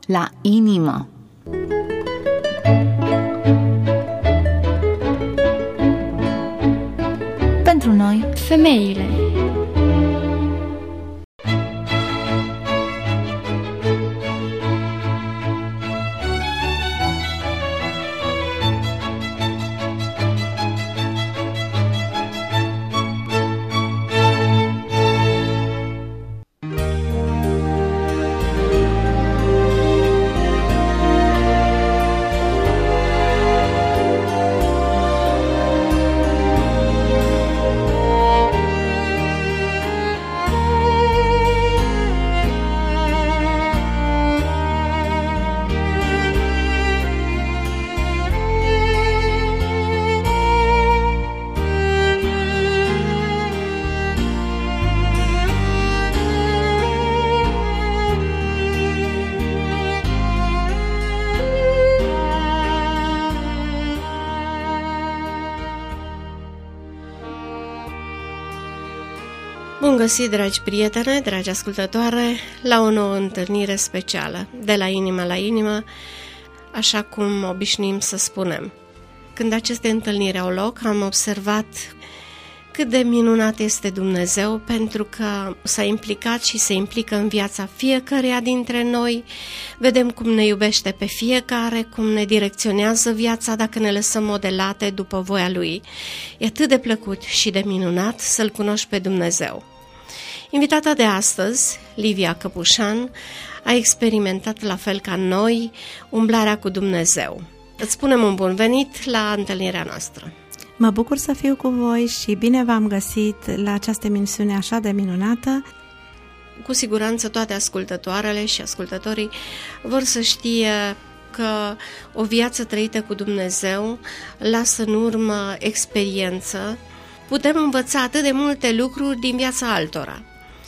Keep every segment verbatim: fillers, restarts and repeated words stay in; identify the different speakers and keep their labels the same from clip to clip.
Speaker 1: la inimă. Pentru noi,
Speaker 2: femeile.
Speaker 3: Bun găsit, dragi prietene, dragi ascultătoare, la o nouă întâlnire specială, de la inimă la inimă, așa cum obișnuim să spunem. Când aceste întâlniri au loc, am observat cât de minunat este Dumnezeu, pentru că s-a implicat și se implică în viața fiecăreia dintre noi. Vedem cum ne iubește pe fiecare, cum ne direcționează viața dacă ne lăsăm modelate după voia Lui. E atât de plăcut și de minunat să-L cunoști pe Dumnezeu. Invitata de astăzi, Livia Căpușan, a experimentat la fel ca noi umblarea cu Dumnezeu. Îți spunem un bun venit la întâlnirea noastră.
Speaker 4: Mă bucur să fiu cu voi și bine v-am găsit la această emisiune așa de minunată.
Speaker 3: Cu siguranță toate ascultătoarele și ascultătorii vor să știe că o viață trăită cu Dumnezeu lasă în urmă experiență. Putem învăța atât de multe lucruri din viața altora.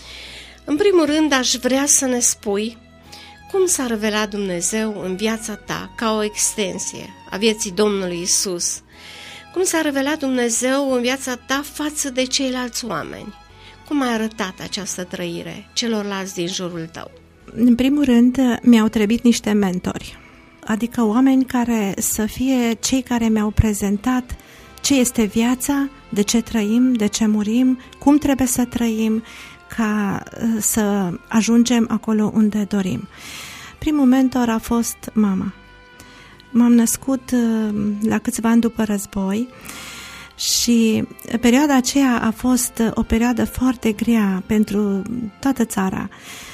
Speaker 3: În primul rând, aș vrea să ne spui cum s-a revelat Dumnezeu în viața ta ca o extensie a vieții Domnului Isus. Cum s-a revelat Dumnezeu în viața ta față de ceilalți oameni? Cum a arătat această trăire celorlalți din jurul tău?
Speaker 4: În primul rând, mi-au trebuit niște mentori, adică oameni care să fie cei care mi-au prezentat ce este viața, de ce trăim, de ce murim, cum trebuie să trăim ca să ajungem acolo unde dorim. Primul mentor a fost mama. M-am născut la câțiva ani după război și perioada aceea a fost o perioadă foarte grea pentru toată țara.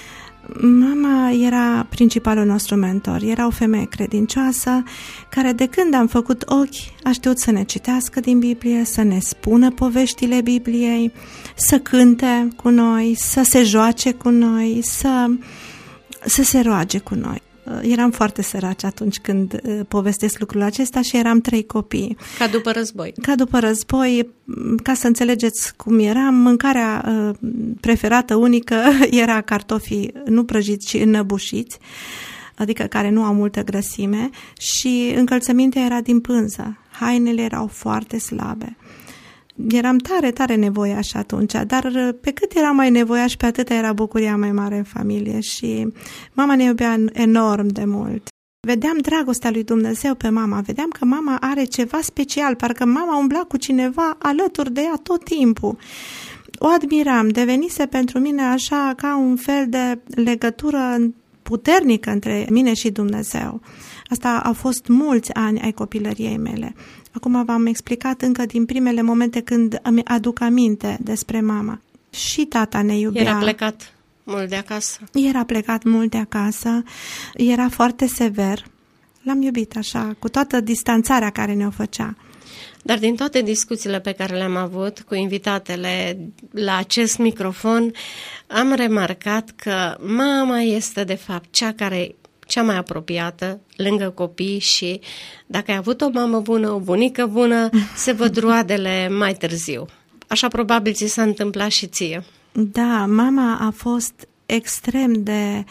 Speaker 4: Mama era principalul nostru mentor, era o femeie credincioasă care de când am făcut ochi a știut să ne citească din Biblie, să ne spună poveștile Bibliei, să cânte cu noi, să se joace cu noi, să, să se roage cu noi. Eram foarte săraci atunci când povestesc lucrul acesta și eram trei copii.
Speaker 3: Ca după război.
Speaker 4: Ca după război, ca să înțelegeți cum eram, mâncarea preferată unică era cartofii nu prăjiți, ci înnăbușiți, adică care nu au multă grăsime, și încălțămintea era din pânză. Hainele erau foarte slabe. Eram tare, tare nevoiași atunci, dar pe cât eram mai nevoiași, pe atâta era bucuria mai mare în familie și mama ne iubea enorm de mult. Vedeam dragostea lui Dumnezeu pe mama, vedeam că mama are ceva special, parcă mama umbla cu cineva alături de ea tot timpul. O admiram, devenise pentru mine așa ca un fel de legătură puternică între mine și Dumnezeu. Asta au fost mulți ani ai copilăriei mele. Acum v-am explicat încă din primele momente când îmi aduc aminte despre mama. Și tata ne iubea.
Speaker 3: Era plecat mult de acasă.
Speaker 4: Era plecat mult de acasă, era foarte sever. L-am iubit așa, cu toată distanțarea care ne-o făcea.
Speaker 3: Dar din toate discuțiile pe care le-am avut cu invitatele la acest microfon, am remarcat că mama este de fapt cea care cea mai apropiată lângă copii și dacă ai avut o mamă bună, o bunică bună, se văd roadele mai târziu. Așa probabil ți s-a întâmplat și ție.
Speaker 4: Da, mama a fost extrem de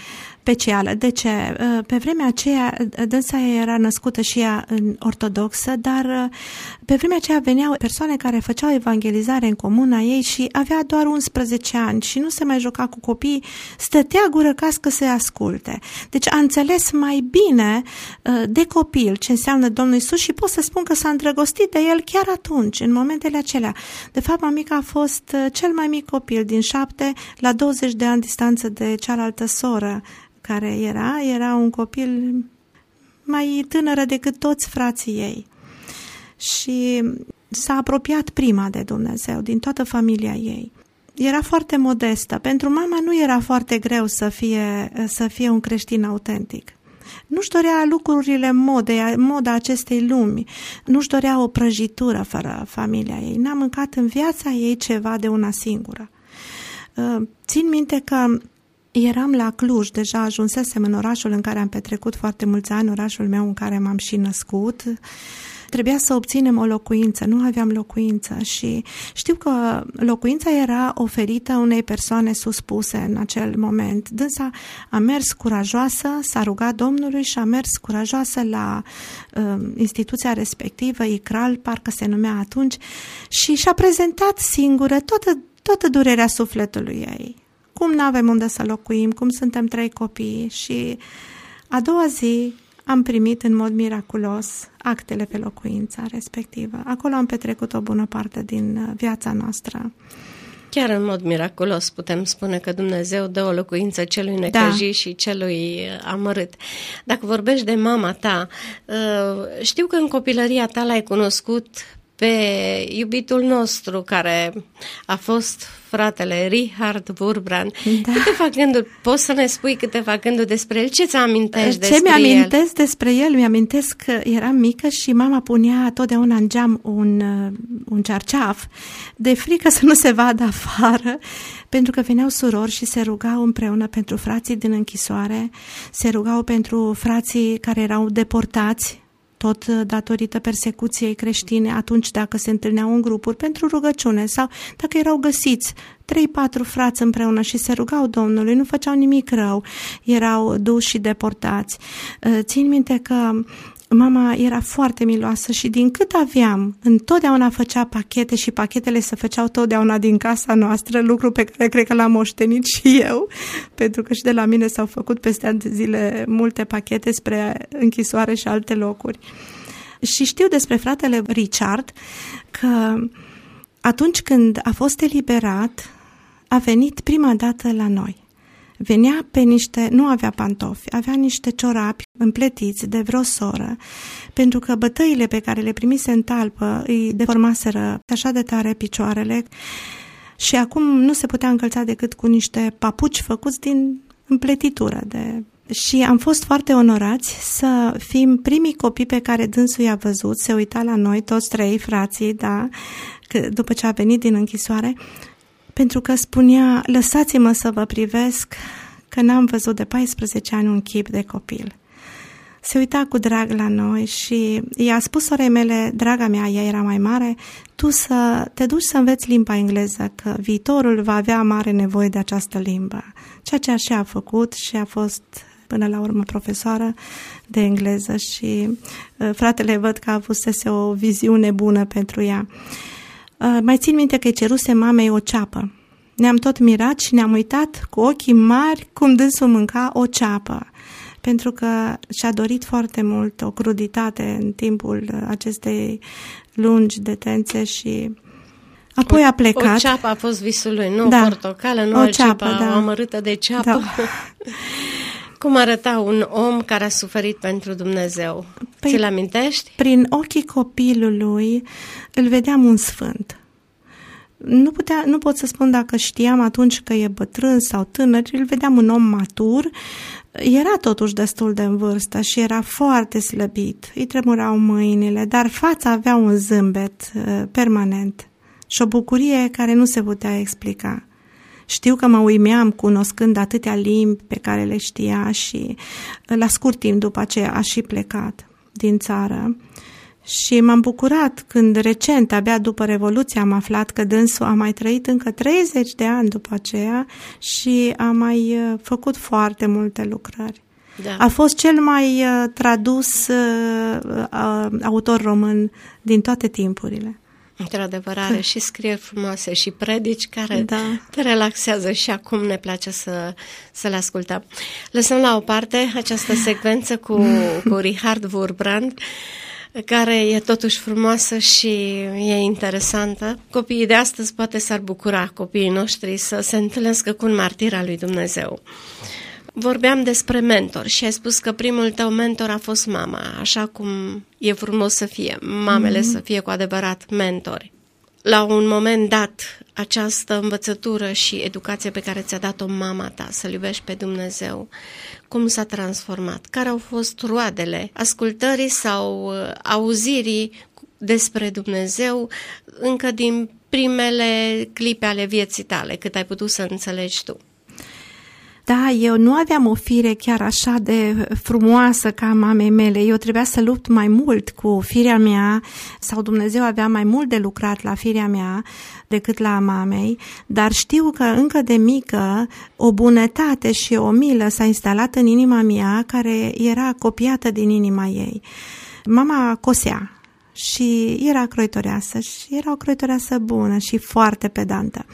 Speaker 4: specială. De ce? Pe vremea aceea, dânsa era născută și ea în ortodoxă, dar pe vremea aceea veneau persoane care făceau evangelizare în comuna ei și avea doar unsprezece ani și nu se mai juca cu copii, stătea gură cască să-i asculte. Deci a înțeles mai bine de copil ce înseamnă Domnul Iisus și pot să spun că s-a îndrăgostit de el chiar atunci, în momentele acelea. De fapt, mamica a fost cel mai mic copil din șapte, la douăzeci de ani distanță de cealaltă soră care era, era un copil mai tânără decât toți frații ei. Și s-a apropiat prima de Dumnezeu, din toată familia ei. Era foarte modestă. Pentru mama nu era foarte greu să fie, să fie un creștin autentic. Nu-și dorea lucrurile mode, moda acestei lumi. Nu-și dorea o prăjitură fără familia ei. N-a mâncat în viața ei ceva de una singură. Țin minte că eram la Cluj, deja ajunsesem în orașul în care am petrecut foarte mulți ani, orașul meu în care m-am și născut. Trebuia să obținem o locuință, nu aveam locuință și știu că locuința era oferită unei persoane suspuse în acel moment. Dânsa a mers curajoasă, s-a rugat Domnului și a mers curajoasă la uh, instituția respectivă, I C R A L, parcă se numea atunci, și și-a prezentat singură toată, toată durerea sufletului ei. Cum n-avem unde să locuim, cum suntem trei copii și a doua zi am primit în mod miraculos actele pe locuința respectivă. Acolo am petrecut o bună parte din viața noastră.
Speaker 3: Chiar în mod miraculos putem spune că Dumnezeu dă o locuință celui necăjit, da, și celui amărât. Dacă vorbești de mama ta, știu că în copilăria ta l-ai cunoscut pe iubitul nostru, care a fost fratele Richard Wurbrand. Da. Câteva gânduri, poți să ne spui câteva gânduri despre el? Ce ți amintești
Speaker 4: Ce
Speaker 3: despre el?
Speaker 4: Ce mi-amintesc despre el? Mi-amintesc că eram mică și mama punea totdeauna în geam un, un cearceaf de frică să nu se vadă afară, pentru că veneau surori și se rugau împreună pentru frații din închisoare, se rugau pentru frații care erau deportați, tot datorită persecuției creștine, atunci dacă se întâlneau în grupuri pentru rugăciune sau dacă erau găsiți trei patru frați împreună și se rugau Domnului, nu făceau nimic rău, erau duși și deportați. Țin minte că mama era foarte miloasă și din cât aveam, întotdeauna făcea pachete și pachetele se făceau totdeauna din casa noastră, lucru pe care cred că l-am moștenit și eu, pentru că și de la mine s-au făcut peste ani de zile multe pachete spre închisoare și alte locuri. Și știu despre fratele Richard că atunci când a fost eliberat, a venit prima dată la noi. Venea pe niște, nu avea pantofi, avea niște ciorapi împletiți de vreo soră, pentru că bătăile pe care le primise în talpă îi deformaseră așa de tare picioarele și acum nu se putea încălța decât cu niște papuci făcuți din împletitură. De... Și am fost foarte onorați să fim primii copii pe care dânsul i-a văzut, se uita la noi, toți trei frații, da, că după ce a venit din închisoare, pentru că spunea, lăsați-mă să vă privesc, că n-am văzut de paisprezece ani un chip de copil. Se uita cu drag la noi și i-a spus sorei mele, draga mea, ea era mai mare, tu să te duci să înveți limba engleză, că viitorul va avea mare nevoie de această limbă. Ceea ce așa a făcut și a fost până la urmă profesoară de engleză și uh, fratele văd că a avusese o viziune bună pentru ea. Uh, mai țin minte că îi ceruse mamei o ceapă. Ne-am tot mirat și ne-am uitat cu ochii mari cum dânsul mânca o ceapă, pentru că și-a dorit foarte mult o cruditate în timpul acestei lungi detențe și apoi
Speaker 3: o,
Speaker 4: a plecat.
Speaker 3: O ceapă a fost visul lui, nu
Speaker 4: da,
Speaker 3: o portocală, nu
Speaker 4: o
Speaker 3: altceva,
Speaker 4: ceapă, da.
Speaker 3: O amărâtă de ceapă. Da. Cum arăta un om care a suferit pentru Dumnezeu? Păi, ți-l amintești?
Speaker 4: Prin ochii copilului îl vedeam un sfânt. Nu, putea, nu pot să spun dacă știam atunci că e bătrân sau tânăr, îl vedeam un om matur, era totuși destul de în vârstă și era foarte slăbit, îi tremurau mâinile, dar fața avea un zâmbet uh, permanent și o bucurie care nu se putea explica. Știu că mă uimeam cunoscând atâtea limbi pe care le știa și la scurt timp după aceea a și plecat din țară Și m-am bucurat când recent, abia după Revoluție, am aflat că dânsul a mai trăit încă treizeci de ani după aceea și a mai făcut foarte multe lucrări. Da. A fost cel mai uh, tradus uh, uh, autor român din toate timpurile.
Speaker 3: Într-adevăr, are și scrieri frumoase și predici care
Speaker 4: da. te
Speaker 3: relaxează și acum ne place să, să le ascultăm. Lăsăm la o parte această secvență cu, cu Richard Wurbrand, care e totuși frumoasă și e interesantă. Copiii de astăzi poate s-ar bucura, copiii noștri, să se întâlnească cu un martir al lui Dumnezeu. Vorbeam despre mentor și ai spus că primul tău mentor a fost mama, așa cum e frumos să fie, mamele mm-hmm. să fie cu adevărat mentori. La un moment dat, această învățătură și educație pe care ți-a dat-o mama ta, să-L iubești pe Dumnezeu, cum s-a transformat? Care au fost roadele ascultării sau auzirii despre Dumnezeu încă din primele clipe ale vieții tale, cât ai putut să înțelegi tu?
Speaker 4: Da, eu nu aveam o fire chiar așa de frumoasă ca mamei mele. Eu trebuia să lupt mai mult cu firea mea sau Dumnezeu avea mai mult de lucrat la firea mea decât la mamei, dar știu că încă de mică o bunătate și o milă s-a instalat în inima mea care era copiată din inima ei. Mama cosea și era croitoreasă și era o croitoreasă bună și foarte pedantă.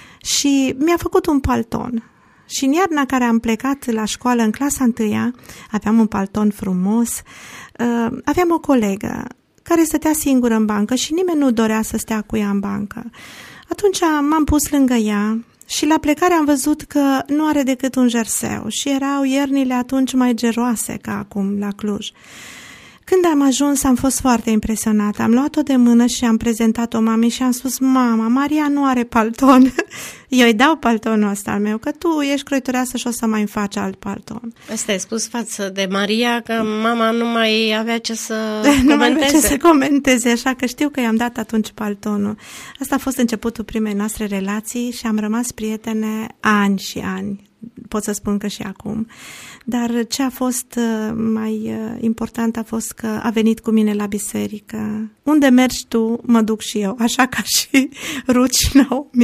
Speaker 4: Și mi-a făcut un palton. Și în iarna care am plecat la școală în clasa întâia, aveam un palton frumos, aveam o colegă care stătea singură în bancă și nimeni nu dorea să stea cu ea în bancă. Atunci m-am pus lângă ea și la plecare am văzut că nu are decât un jerseu și erau iernile atunci mai geroase ca acum la Cluj. Când am ajuns, am fost foarte impresionată. Am luat-o de mână și am prezentat-o mamei și am spus: mama, Maria nu are palton. Eu îi dau paltonul ăsta al meu, că tu ești croitoreasă și o să mai faci alt palton.
Speaker 3: Asta ai spus față de Maria, că mama nu mai avea ce să
Speaker 4: comenteze. Nu mai
Speaker 3: avea
Speaker 4: ce să comenteze, așa că știu că i-am dat atunci paltonul. Asta a fost începutul primei noastre relații și am rămas prietene ani și ani. Pot să spun că și acum. Dar ce a fost mai important a fost că a venit cu mine la biserică. Unde mergi tu, mă duc și eu, așa ca și Ruth și Naomi.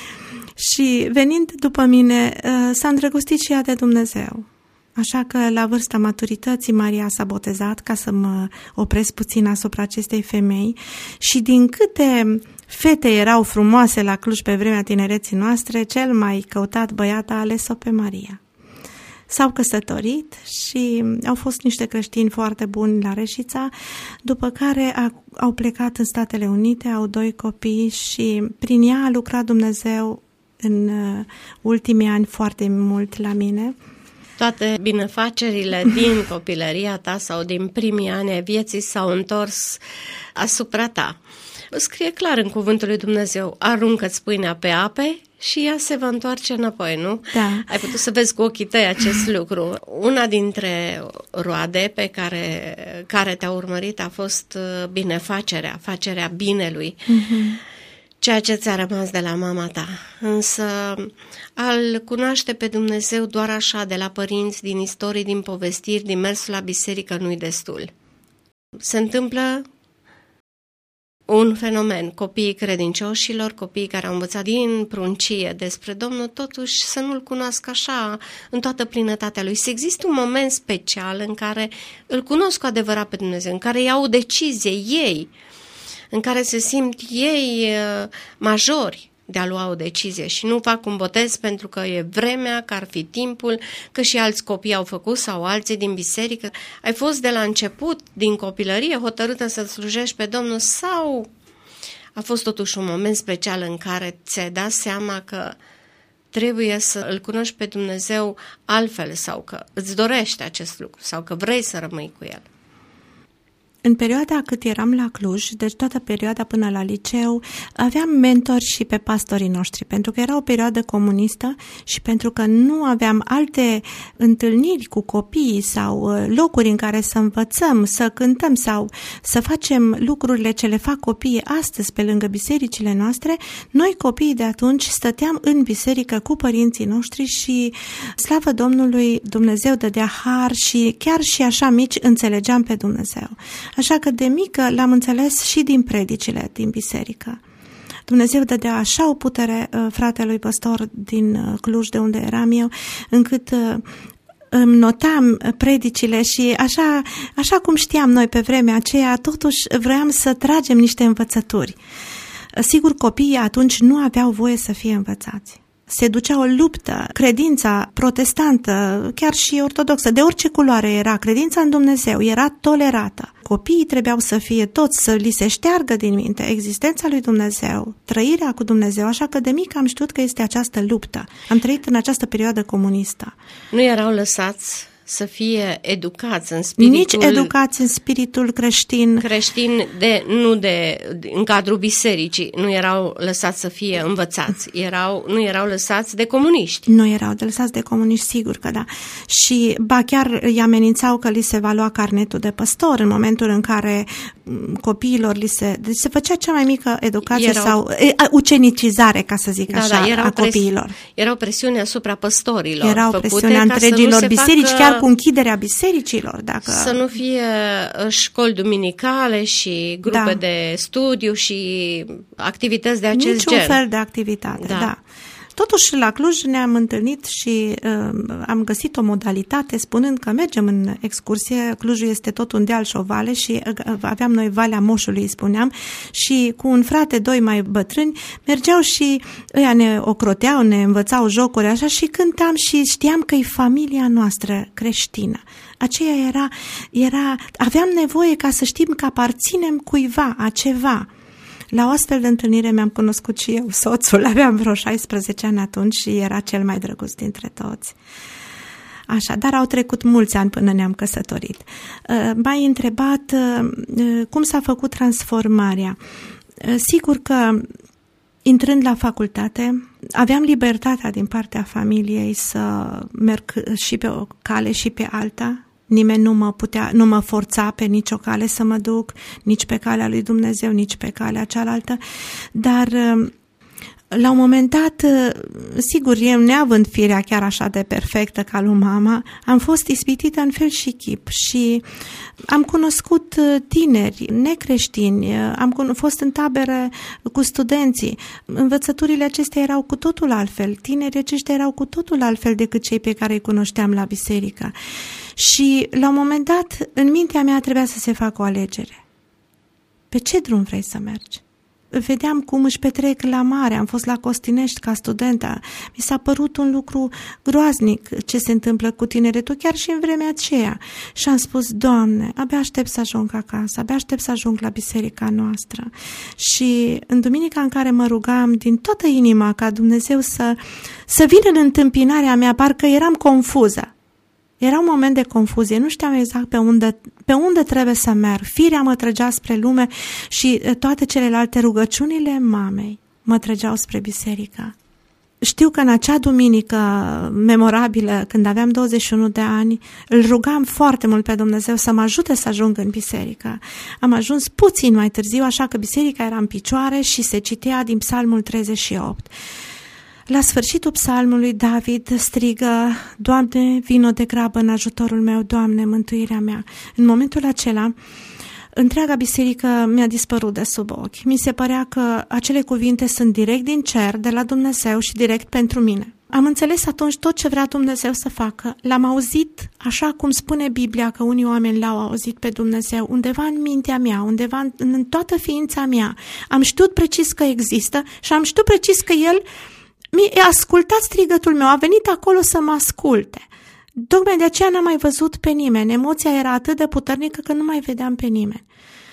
Speaker 4: Și venind după mine, s-a îndrăgostit și ea de Dumnezeu. Așa că la vârsta maturității Maria s-a botezat, ca să mă opresc puțin asupra acestei femei. Și din câte fete erau frumoase la Cluj pe vremea tinereții noastre, cel mai căutat băiat a ales-o pe Maria. S-au căsătorit și au fost niște creștini foarte buni la Reșița, după care a, au plecat în Statele Unite, au doi copii și prin ea a lucrat Dumnezeu în uh, ultimii ani foarte mult la mine.
Speaker 3: Toate binefacerile din copilăria ta sau din primii ani ai vieții s-au întors asupra ta. Scrie clar în cuvântul lui Dumnezeu: aruncă-ți pâinea pe ape și ea se va întoarce înapoi, nu?
Speaker 4: Da.
Speaker 3: Ai putut să vezi cu ochii tăi acest lucru. Una dintre roade pe care, care te-a urmărit a fost binefacerea, facerea binelui, mm-hmm. ceea ce ți-a rămas de la mama ta. Însă al cunoaște pe Dumnezeu doar așa, de la părinți, din istorii, din povestiri, din mersul la biserică, nu-i destul. Se întâmplă un fenomen, copiii credincioșilor, copiii care au învățat din pruncie despre Domnul, totuși să nu-L cunoască așa în toată plinătatea Lui. Să existe un moment special în care îl cunosc cu adevărat pe Dumnezeu, în care iau o decizie ei, în care se simt ei uh, majori de a lua o decizie și nu fac un botez pentru că e vremea, că ar fi timpul, că și alți copii au făcut sau alții din biserică. Ai fost de la început, din copilărie, hotărâtă să slujești pe Domnul sau a fost totuși un moment special în care ți-ai dat seama că trebuie să îl cunoști pe Dumnezeu altfel sau că îți dorești acest lucru sau că vrei să rămâi cu El?
Speaker 4: În perioada cât eram la Cluj, deci toată perioada până la liceu, aveam mentori și pe pastorii noștri, pentru că era o perioadă comunistă și pentru că nu aveam alte întâlniri cu copiii sau locuri în care să învățăm, să cântăm sau să facem lucrurile ce le fac copiii astăzi pe lângă bisericile noastre, noi copiii de atunci stăteam în biserică cu părinții noștri și, slavă Domnului, Dumnezeu dădea har și chiar și așa mici înțelegeam pe Dumnezeu. Așa că de mică l-am înțeles și din predicile din biserică. Dumnezeu dădea așa o putere fratelui păstor din Cluj, de unde eram eu, încât îmi notam predicile și așa, așa cum știam noi pe vremea aceea, totuși vroiam să tragem niște învățături. Sigur, copiii atunci nu aveau voie să fie învățați. Se ducea o luptă, credința protestantă, chiar și ortodoxă, de orice culoare era, credința în Dumnezeu era tolerată. Copiii trebuiau să fie toți, să li se șteargă din minte existența lui Dumnezeu, trăirea cu Dumnezeu, așa că de mic am știut că este această luptă. Am trăit în această perioadă comunistă.
Speaker 3: Nu erau lăsați să fie educați în spiritul...
Speaker 4: Nici educați în spiritul creștin.
Speaker 3: Creștin, de, nu de, în cadrul bisericii, nu erau lăsați să fie învățați, erau, nu erau lăsați de comuniști.
Speaker 4: Nu erau de lăsați de comuniști, sigur că da. Și ba chiar îi amenințau că li se va lua carnetul de păstor în momentul în care copiilor li se... Deci se făcea cea mai mică educație erau, sau ucenicizare, ca să zic
Speaker 3: da,
Speaker 4: așa,
Speaker 3: da, erau
Speaker 4: a copiilor.
Speaker 3: Presi, erau presiuni asupra păstorilor.
Speaker 4: Erau presiunea întregilor biserici, facă... chiar cu închiderea bisericilor. Dacă...
Speaker 3: Să nu fie școli duminicale și grupe da. de studiu și activități de acest
Speaker 4: Niciun
Speaker 3: gen.
Speaker 4: Niciun fel de activitate, da. da. Totuși, la Cluj ne-am întâlnit și uh, am găsit o modalitate spunând că mergem în excursie. Clujul este tot un deal și o vale și uh, aveam noi Valea Moșului, spuneam, și cu un frate, doi mai bătrâni, mergeau și ăia ne ocroteau, ne învățau jocuri așa și cântam și știam că e familia noastră creștină. Aceea era, era, aveam nevoie ca să știm că aparținem cuiva, a ceva. La o astfel de întâlnire mi-am cunoscut și eu soțul, aveam vreo șaisprezece ani atunci și era cel mai drăguț dintre toți. Așa, dar au trecut mulți ani până ne-am căsătorit. M-ai întrebat cum s-a făcut transformarea. Sigur că, intrând la facultate, aveam libertatea din partea familiei să merg și pe o cale și pe alta. Nimeni nu mă putea, nu mă forța pe nicio cale să mă duc, nici pe calea lui Dumnezeu, nici pe calea cealaltă, dar la un moment dat, sigur, eu neavând firea chiar așa de perfectă ca lui mama, am fost ispitită în fel și chip și am cunoscut tineri necreștini, am fost în tabere cu studenții. Învățăturile acestea erau cu totul altfel, tinerii aceștia erau cu totul altfel decât cei pe care îi cunoșteam la biserică. Și la un moment dat, în mintea mea trebuia să se facă o alegere. Pe ce drum vrei să mergi? Vedeam cum își petrec la mare, am fost la Costinești ca studentă. Mi s-a părut un lucru groaznic ce se întâmplă cu tineretul, chiar și în vremea aceea. Și am spus, Doamne, abia aștept să ajung acasă, abia aștept să ajung la biserica noastră. Și în duminica în care mă rugam din toată inima ca Dumnezeu să, să vină în întâmpinarea mea, parcă eram confuză. Era un moment de confuzie, nu știam exact pe unde, pe unde trebuie să merg. Firea mă trăgea spre lume și toate celelalte rugăciunile mamei mă trăgeau spre biserică. Știu că în acea duminică memorabilă, când aveam douăzeci și unu de ani, îl rugam foarte mult pe Dumnezeu să mă ajute să ajung în biserică. Am ajuns puțin mai târziu, așa că biserica era în picioare și se citea din Psalmul treizeci și opt. La sfârșitul psalmului, David strigă, Doamne, vino de grabă în ajutorul meu, Doamne, mântuirea mea. În momentul acela, întreaga biserică mi-a dispărut de sub ochi. Mi se părea că acele cuvinte sunt direct din cer, de la Dumnezeu și direct pentru mine. Am înțeles atunci tot ce vrea Dumnezeu să facă. L-am auzit așa cum spune Biblia că unii oameni l-au auzit pe Dumnezeu, undeva în mintea mea, undeva în, în toată ființa mea. Am știut precis că există și am știut precis că El mi-a ascultat strigătul meu, a venit acolo să mă asculte. Tocmai de aceea n-am mai văzut pe nimeni. Emoția era atât de puternică că nu mai vedeam pe nimeni.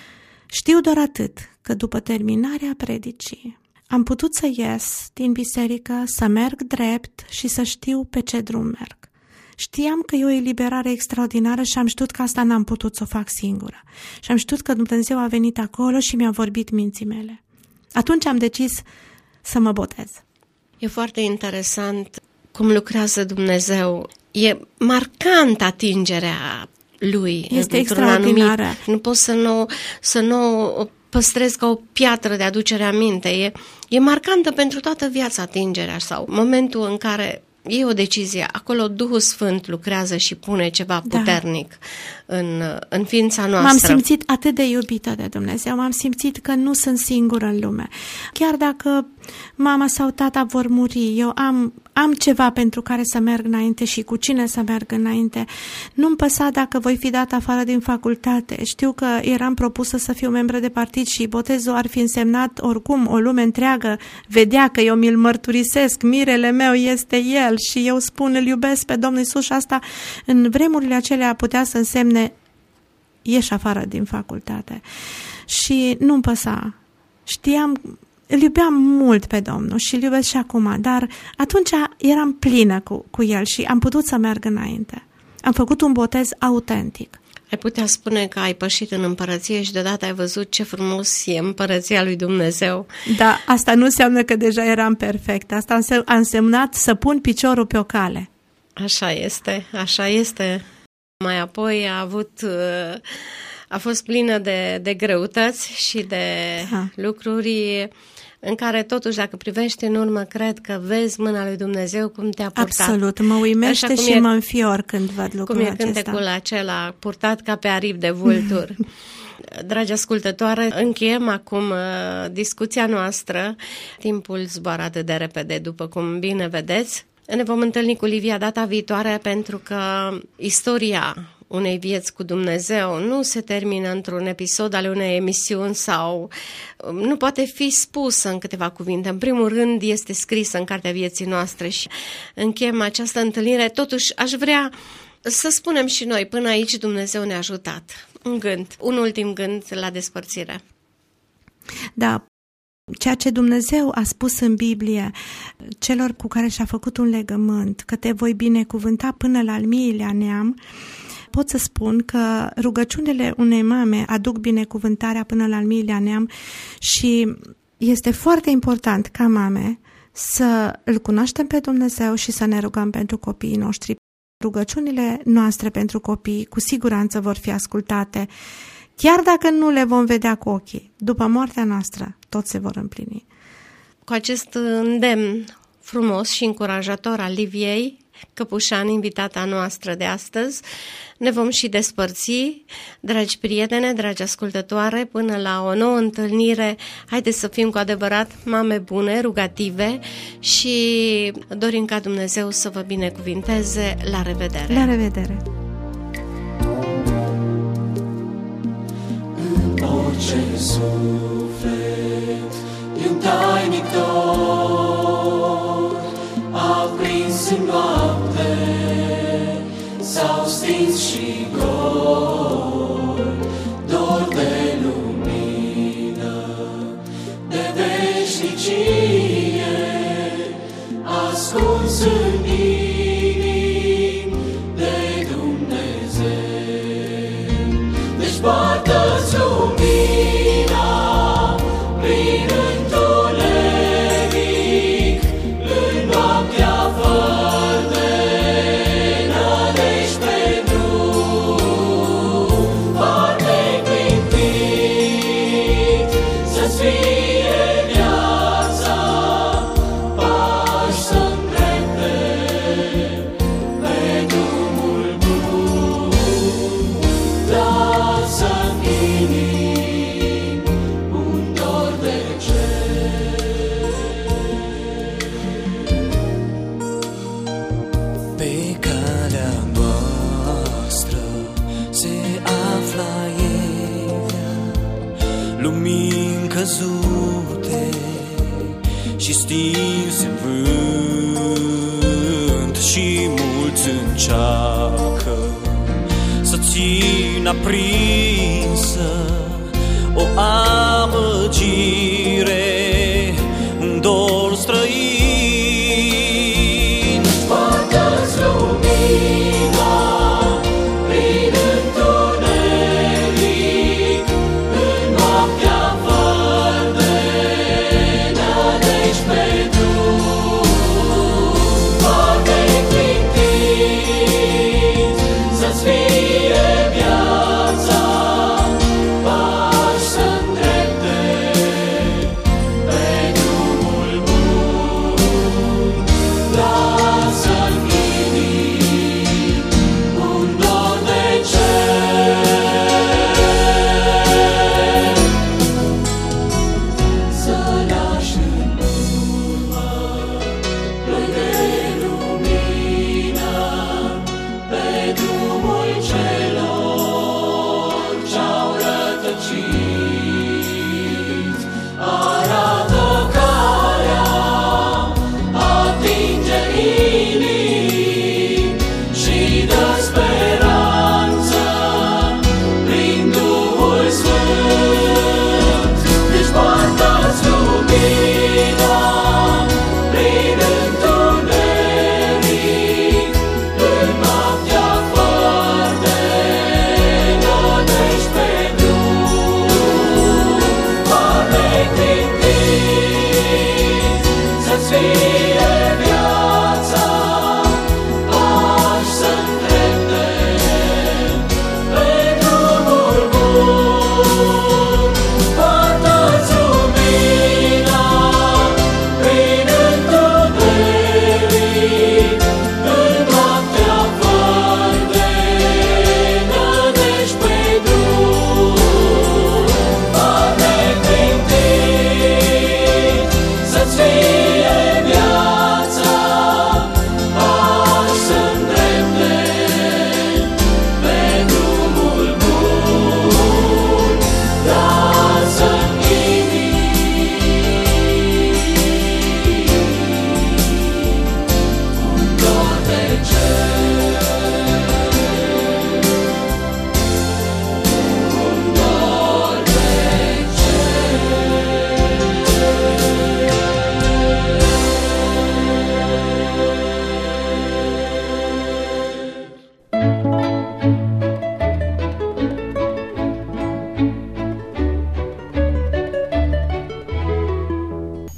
Speaker 4: Știu doar atât, că după terminarea predicii am putut să ies din biserică, să merg drept și să știu pe ce drum merg. Știam că e o eliberare extraordinară și am știut că asta n-am putut să o fac singură. Și am știut că Dumnezeu a venit acolo și mi-a vorbit minții mele. Atunci am decis să mă botez.
Speaker 3: E foarte interesant cum lucrează Dumnezeu. E marcant atingerea Lui.
Speaker 4: Este extraordinară.
Speaker 3: Anumit, nu pot să nu, să nu o păstrez ca o piatră de aducere aminte. E, e marcantă pentru toată viața atingerea sau momentul în care e o decizie. Acolo Duhul Sfânt lucrează și pune ceva puternic da. în, în ființa noastră.
Speaker 4: M-am simțit atât de iubită de Dumnezeu, m-am simțit că nu sunt singură în lume. Chiar dacă mama sau tata vor muri, eu am, am ceva pentru care să merg înainte și cu cine să merg înainte. Nu-mi păsa dacă voi fi dat afară din facultate. Știu că eram propusă să fiu membră de partid și botezul ar fi însemnat oricum o lume întreagă vedea că eu mi-l mărturisesc, mirele meu este el și eu spun îl iubesc pe Domnul Iisus și asta în vremurile acelea putea să însemne ieși afară din facultate. Și nu-mi păsa. Știam, îl iubeam mult pe Domnul și îl iubesc și acum, dar atunci eram plină cu, cu el și am putut să merg înainte. Am făcut un botez autentic.
Speaker 3: Ai putea spune că ai pășit în împărăție și deodată ai văzut ce frumos e împărăția lui Dumnezeu.
Speaker 4: Da, asta nu înseamnă că deja eram perfect. Asta a însemnat să pun piciorul pe o cale.
Speaker 3: Așa este, așa este. Mai apoi a avut, a fost plină de, de greutăți și de ha. lucruri în care totuși, dacă privești în urmă, cred că vezi mâna lui Dumnezeu cum te-a purtat.
Speaker 4: Absolut, mă uimește și e, mă înfior când văd lucrul acesta.
Speaker 3: Cum e cântecul acela, purtat ca pe aripi de vulturi. Dragi ascultătoare, încheiem acum uh, discuția noastră. Timpul zboară atât de repede, după cum bine vedeți. Ne vom întâlni cu Livia data viitoare pentru că istoria unei vieți cu Dumnezeu nu se termină într-un episod al unei emisiuni sau nu poate fi spusă în câteva cuvinte. În primul rând este scrisă în cartea vieții noastre și închem această întâlnire. Totuși aș vrea să spunem și noi, până aici Dumnezeu ne-a ajutat. Un gând, un ultim gând la despărțire.
Speaker 4: Da, ceea ce Dumnezeu a spus în Biblie celor cu care și-a făcut un legământ, că te voi binecuvânta până la al miilea neam, pot să spun că rugăciunile unei mame aduc binecuvântarea până la al miilea neam și este foarte important ca mame să îl cunoaștem pe Dumnezeu și să ne rugăm pentru copiii noștri. Rugăciunile noastre pentru copii cu siguranță vor fi ascultate, chiar dacă nu le vom vedea cu ochii. După moartea noastră, tot se vor împlini.
Speaker 3: Cu acest îndemn frumos și încurajator al Liviei Căpușan, invitata noastră de astăzi, ne vom și despărți. Dragi prietene, dragi ascultătoare, până la o nouă întâlnire, haideți să fim cu adevărat mame bune, rugative și dorim ca Dumnezeu să vă binecuvinteze. La revedere!
Speaker 4: La revedere!
Speaker 2: În orice suflet e un tainic dor aprins în noapte s-au stins și gol, dor de lumină, de veșnicie, ascuns în inimi de Dumnezeu. Deci poartă-ți lumina prin întuneric, în noaptea fără de nădejde pe drum, foarte clintit să-ți fie viața, pași să-ndrepte pe drumul bun. Lasă-n inimi un dor de cer. Pe calea noastră se afla Evia, lumini căzute și stinse în vânt, și mulți încearcă să țină aprinsă o amăgire, un dor străin. Poartă-ți lumina prin întuneric, în noaptea fără de nădejde pe drum, foarte clintit să-ți fie viața, pași să-ndrepte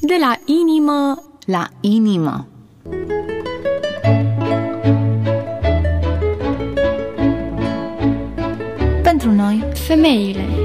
Speaker 5: De la inimă
Speaker 1: la inimă. Pentru noi,
Speaker 5: femeile.